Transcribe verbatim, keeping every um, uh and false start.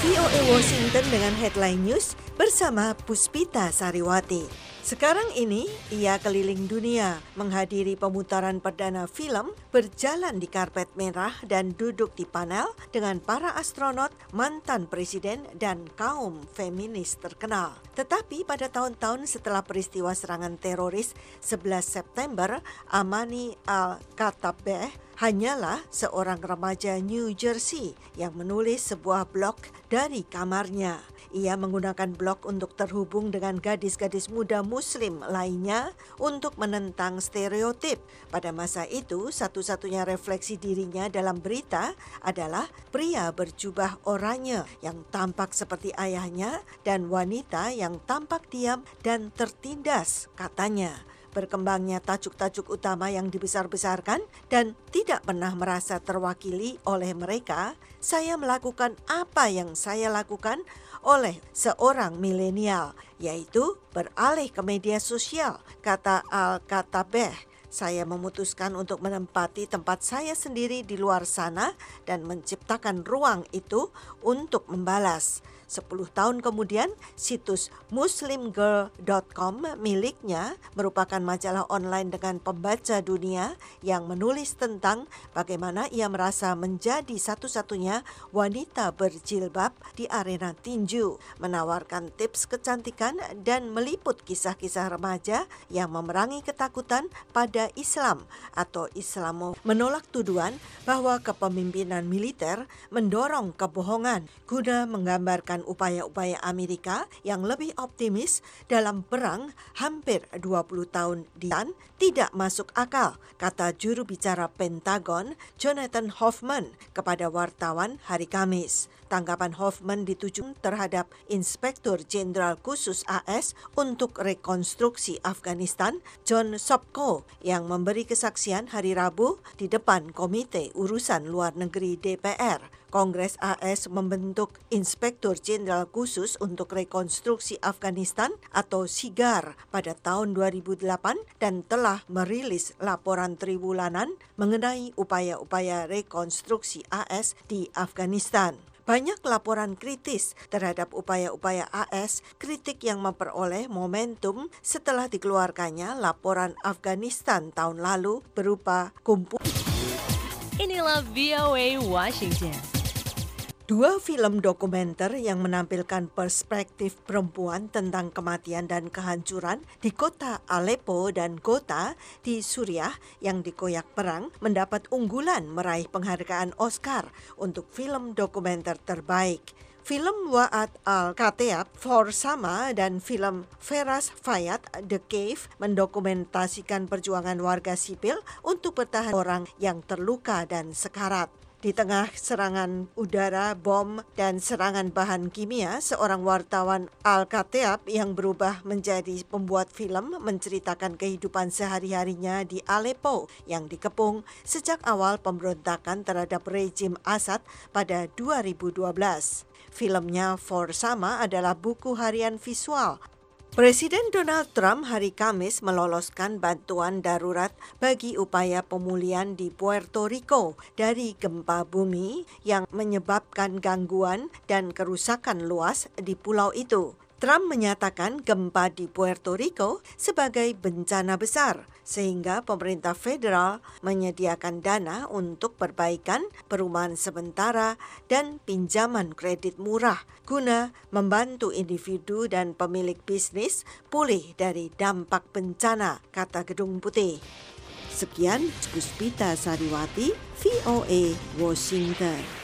V O A Washington dengan headline news bersama Puspita Sariwati. Sekarang ini, ia keliling dunia menghadiri pemutaran perdana film, berjalan di karpet merah dan duduk di panel dengan para astronot, mantan presiden, dan kaum feminis terkenal. Tetapi pada tahun-tahun setelah peristiwa serangan teroris sebelas September, Amani Al-Khattabeh hanyalah seorang remaja New Jersey yang menulis sebuah blog dari kamarnya. Ia menggunakan blog untuk terhubung dengan gadis-gadis muda Muslim lainnya untuk menentang stereotip. Pada masa itu, satu-satunya refleksi dirinya dalam berita adalah pria berjubah oranye yang tampak seperti ayahnya dan wanita yang tampak diam dan tertindas, katanya. Berkembangnya tajuk-tajuk utama yang dibesar-besarkan dan tidak pernah merasa terwakili oleh mereka, saya melakukan apa yang saya lakukan oleh seorang milenial, yaitu beralih ke media sosial, kata Al-Khattabeh. Saya memutuskan untuk menempati tempat saya sendiri di luar sana dan menciptakan ruang itu untuk membalas. Sepuluh tahun kemudian, situs muslim girl dot com miliknya merupakan majalah online dengan pembaca dunia yang menulis tentang bagaimana ia merasa menjadi satu-satunya wanita berjilbab di arena tinju, menawarkan tips kecantikan dan meliput kisah-kisah remaja yang memerangi ketakutan pada Islam atau Islamo, menolak tuduhan bahwa kepemimpinan militer mendorong kebohongan guna menggambarkan upaya-upaya Amerika yang lebih optimis dalam perang hampir dua puluh tahun dan tidak masuk akal, kata juru bicara Pentagon Jonathan Hoffman kepada wartawan hari Kamis. Tanggapan Hoffman dituju terhadap Inspektur Jenderal Khusus A S untuk Rekonstruksi Afghanistan John Sopko yang memberi kesaksian hari Rabu di depan Komite Urusan Luar Negeri D P R. Kongres A S membentuk Inspektur Jenderal Khusus untuk Rekonstruksi Afghanistan atau SIGAR pada tahun dua ribu delapan dan telah merilis laporan triwulanan mengenai upaya-upaya rekonstruksi A S di Afghanistan. Banyak laporan kritis terhadap upaya-upaya A S, kritik yang memperoleh momentum setelah dikeluarkannya laporan Afghanistan tahun lalu berupa kumpul. Inilah V O A Washington. Dua film dokumenter yang menampilkan perspektif perempuan tentang kematian dan kehancuran di kota Aleppo dan kota di Suriah yang dikoyak perang mendapat unggulan meraih penghargaan Oscar untuk film dokumenter terbaik. Film Wa'ad Al-Khattab For Sama dan film Feras Fayyad The Cave mendokumentasikan perjuangan warga sipil untuk bertahan orang yang terluka dan sekarat. Di tengah serangan udara, bom, dan serangan bahan kimia, seorang wartawan Al-Khattab yang berubah menjadi pembuat film menceritakan kehidupan sehari-harinya di Aleppo yang dikepung sejak awal pemberontakan terhadap rejim Assad pada dua ribu dua belas. Filmnya For Sama adalah buku harian visual. Presiden Donald Trump hari Kamis meloloskan bantuan darurat bagi upaya pemulihan di Puerto Rico dari gempa bumi yang menyebabkan gangguan dan kerusakan luas di pulau itu. Trump menyatakan gempa di Puerto Rico sebagai bencana besar, sehingga pemerintah federal menyediakan dana untuk perbaikan, perumahan sementara, dan pinjaman kredit murah guna membantu individu dan pemilik bisnis pulih dari dampak bencana, kata Gedung Putih. Sekian, Puspita Sariwati, V O A Washington.